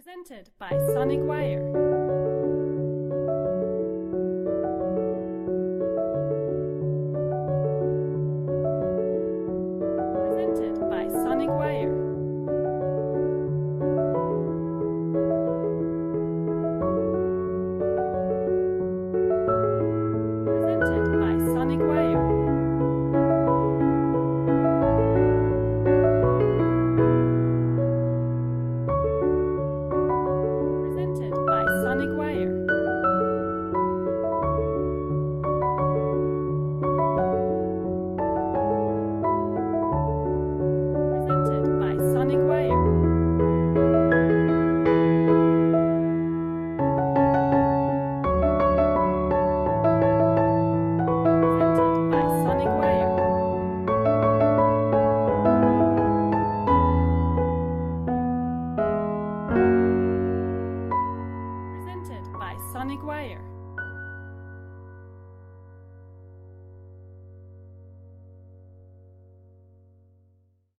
Presented by Sonic Wire. Presented by Sonic Wire. Presented by Sonic Wire. Presented by Sonic Wire. Presented by Sonic Wire. Presented by Sonic Wire. Presented by Sonic Wire.